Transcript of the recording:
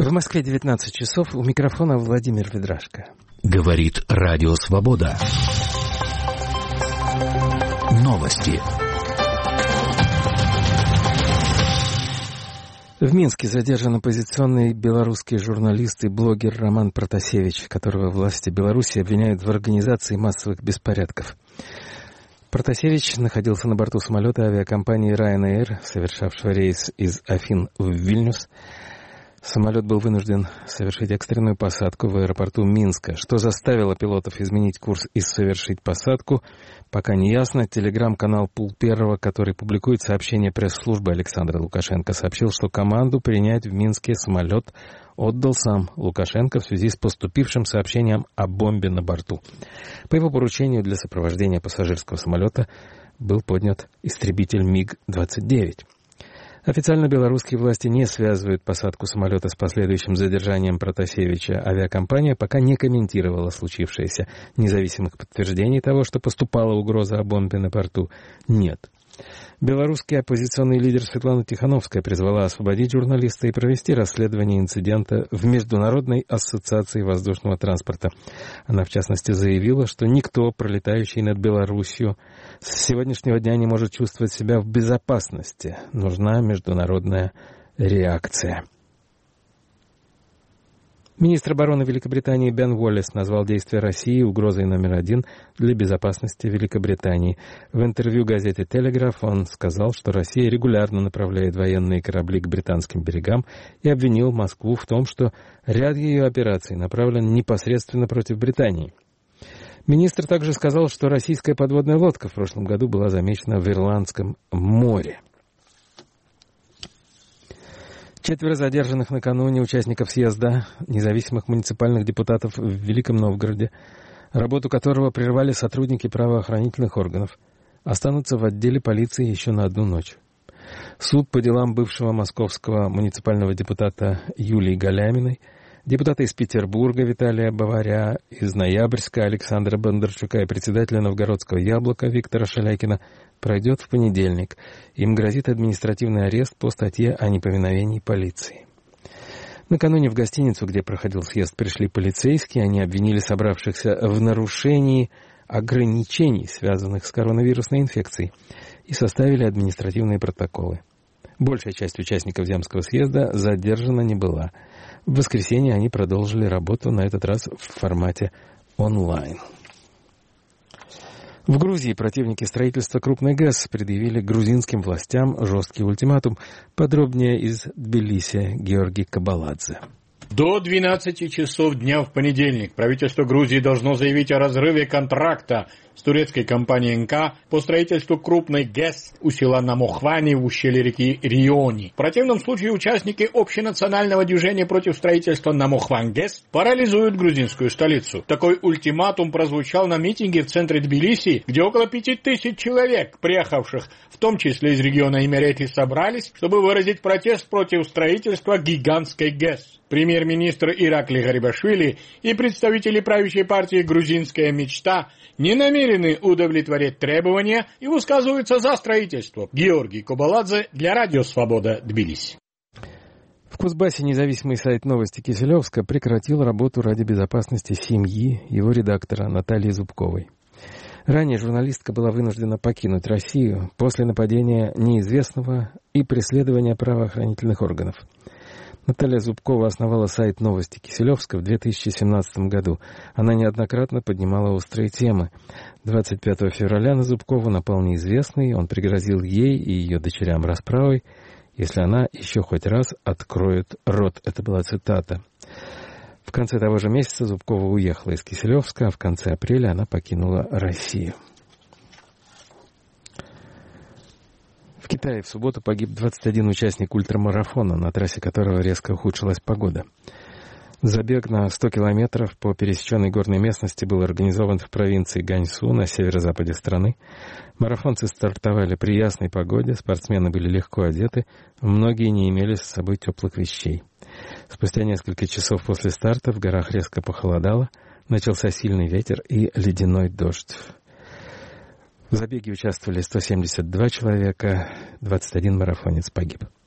В Москве 19 часов. У микрофона Владимир Ведрашко. Говорит Радио Свобода. Новости. В Минске задержан оппозиционный белорусский журналист и блогер Роман Протасевич, которого власти Беларуси обвиняют в организации массовых беспорядков. Протасевич находился на борту самолета авиакомпании Ryanair, совершавшего рейс из Афин в Вильнюс. Самолет был вынужден совершить экстренную посадку в аэропорту Минска. Что заставило пилотов изменить курс и совершить посадку, пока не ясно. Телеграм-канал «Пул Первого», который публикует сообщение пресс-службы Александра Лукашенко, сообщил, что команду принять в Минске самолет отдал сам Лукашенко в связи с поступившим сообщением о бомбе на борту. По его поручению для сопровождения пассажирского самолета был поднят истребитель МиГ-29. Официально белорусские власти не связывают посадку самолета с последующим задержанием Протасевича. Авиакомпания пока не комментировала случившееся. Независимых подтверждений того, что поступала угроза о бомбе на борту, нет. Белорусский оппозиционный лидер Светлана Тихановская призвала освободить журналиста и провести расследование инцидента в Международной ассоциации воздушного транспорта. Она, в частности, заявила, что никто, пролетающий над Беларусью, с сегодняшнего дня не может чувствовать себя в безопасности. Нужна международная реакция. Министр обороны Великобритании Бен Уоллес назвал действия России угрозой номер один для безопасности Великобритании. В интервью газете «Телеграф» он сказал, что Россия регулярно направляет военные корабли к британским берегам и обвинил Москву в том, что ряд ее операций направлен непосредственно против Британии. Министр также сказал, что российская подводная лодка в прошлом году была замечена в Ирландском море. 4 задержанных накануне участников съезда независимых муниципальных депутатов в Великом Новгороде, работу которого прервали сотрудники правоохранительных органов, останутся в отделе полиции еще на одну ночь. Суд по делам бывшего московского муниципального депутата Юлии Галяминой, депутата из Петербурга Виталия Баваря, из Ноябрьска Александра Бондарчука и председателя Новгородского «Яблока» Виктора Шалякина пройдет в понедельник. Им грозит административный арест по статье о неповиновении полиции. Накануне в гостиницу, где проходил съезд, пришли полицейские. Они обвинили собравшихся в нарушении ограничений, связанных с коронавирусной инфекцией, и составили административные протоколы. Большая часть участников Земского съезда задержана не была. В воскресенье они продолжили работу, на этот раз в формате онлайн. В Грузии противники строительства крупной ГЭС предъявили грузинским властям жесткий ультиматум. Подробнее из Тбилиси Георгий Кабаладзе. До 12 часов дня в понедельник правительство Грузии должно заявить о разрыве контракта с турецкой компанией НК по строительству крупной ГЭС у села Намохвани в ущелье реки Риони. В противном случае участники общенационального движения против строительства Намохван-ГЭС парализуют грузинскую столицу. Такой ультиматум прозвучал на митинге в центре Тбилиси, где около 5000 человек, приехавших в том числе из региона Имерети, собрались, чтобы выразить протест против строительства гигантской ГЭС. Премьер-министр Иракли Гарибашвили и представители правящей партии «Грузинская мечта» не намерены удовлетворять требования и высказываются за строительство. Георгий Кабаладзе для Радио Свобода, Тбилиси. В Кузбассе независимый сайт «Новости Киселевска» прекратил работу ради безопасности семьи его редактора Натальи Зубковой. Ранее журналистка была вынуждена покинуть Россию после нападения неизвестного и преследования правоохранительных органов. Наталья Зубкова основала сайт «Новости Киселевска» в 2017 году. Она неоднократно поднимала острые темы. 25 февраля на Зубкову напал неизвестный. Он пригрозил ей и ее дочерям расправой, если она еще хоть раз откроет рот. Это была цитата. В конце того же месяца Зубкова уехала из Киселевска, а в конце апреля она покинула Россию. В Китае в субботу погиб 21 участник ультрамарафона, на трассе которого резко ухудшилась погода. Забег на 100 километров по пересеченной горной местности был организован в провинции Ганьсу на северо-западе страны. Марафонцы стартовали при ясной погоде, спортсмены были легко одеты, многие не имели с собой теплых вещей. Спустя несколько часов после старта в горах резко похолодало, начался сильный ветер и ледяной дождь. В забеге участвовали 172 человека, 21 марафонец погиб.